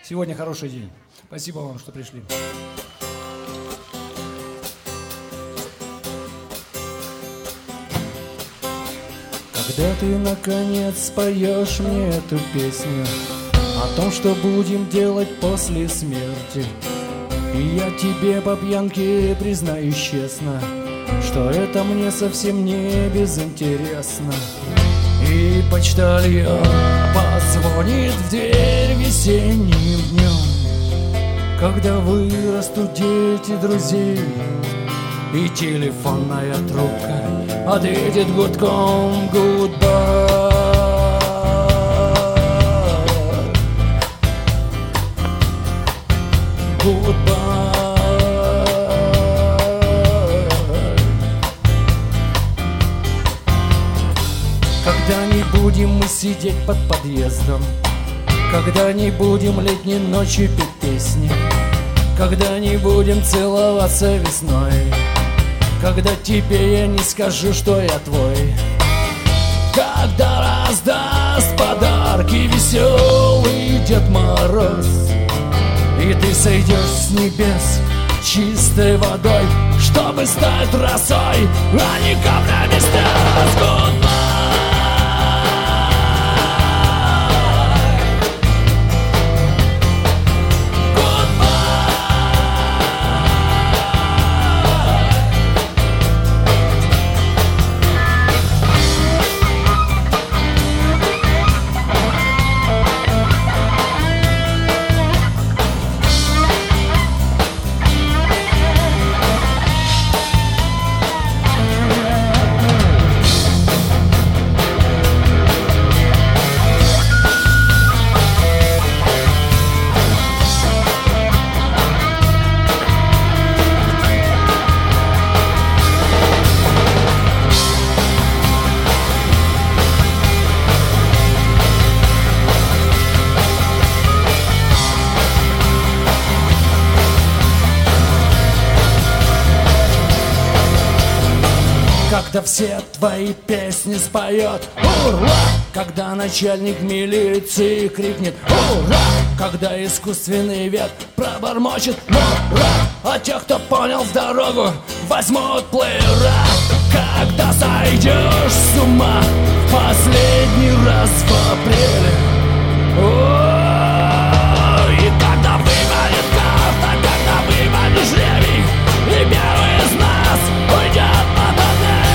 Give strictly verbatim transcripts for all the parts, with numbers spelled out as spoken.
Сегодня хороший день. Спасибо вам, что пришли. Когда ты наконец споешь мне эту песню о том, что будем делать после смерти, и я тебе по пьянке признаюсь честно, что это мне совсем не безинтересно. И почтальон позвонит в дверь весенним днем, когда вырастут дети друзей, и телефонная трубка ответит гудком goodbye. Goodbye. Когда не будем мы сидеть под подъездом, когда не будем летней ночью петь песни, когда не будем целоваться весной, когда тебе я не скажу, что я твой, когда раздаст подарки веселый Дед Мороз, и ты сойдешь с небес чистой водой, чтобы стать росой, а не каплями слез. Goodbye. Когда все твои песни споет ура, когда начальник милиции крикнет ура, когда искусственный вет пробормочет ура, а тех, кто понял в дорогу, возьмут плеера. Когда сойдешь с ума в последний раз в апреле, о, и когда выпадет карта, когда выпадет жребий, и первый из нас уйдет по тоннелю.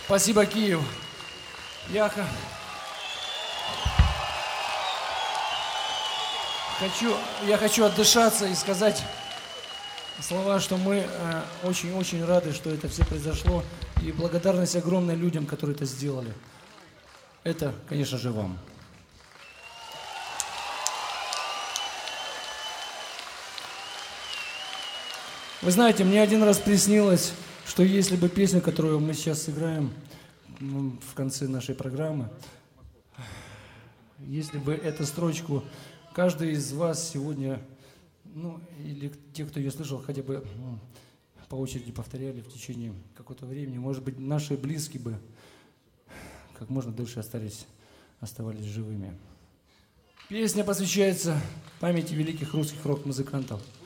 Спасибо, Киев. Я хочу, я хочу отдышаться и сказать слова, что мы очень-очень э, рады, что это все произошло. И благодарность огромной людям, которые это сделали. Это, конечно же, вам. Вы знаете, мне один раз приснилось, что если бы песню, которую мы сейчас сыграем в конце нашей программы, если бы эту строчку каждый из вас сегодня, ну, или те, кто ее слышал, хотя бы ну, по очереди повторяли в течение какого-то времени, может быть, наши близкие бы как можно дольше остались, оставались живыми. Песня посвящается памяти великих русских рок-музыкантов.